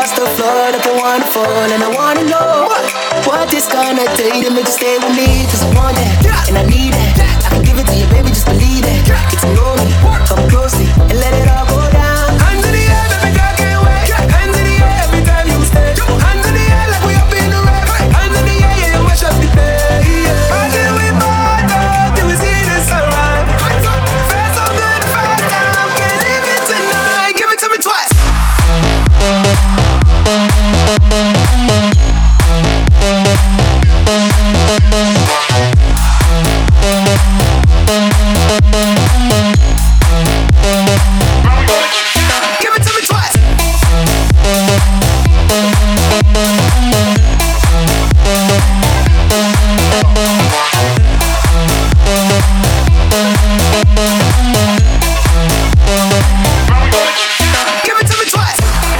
across the floor like a waterfall. And I wanna know what it's gonna take to make you stay with me. Cause I want that, and I need that. I can give it to you, baby, just believe it. Get to know me, come closely, and let it all go down. Hands in the air, baby girl, can't wait. Hands in the air every time you stay. Hands in the air like we up in the rain. Hands in the air, yeah, you mash up the day. Until we part, till we see the sunrise. Feel so good the first time, can't leave it tonight. Give it to me twice. Give it to me twice. Give it to me twice.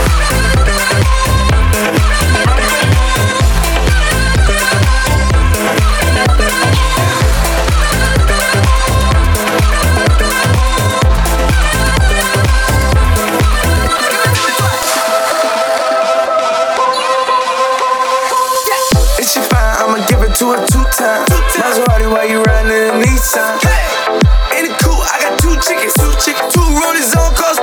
It's your fine, I'ma give it to her 2 times. Maserati while you riding in a Nissan. In the coupe, I got 2 chickens. 2 rollies on cost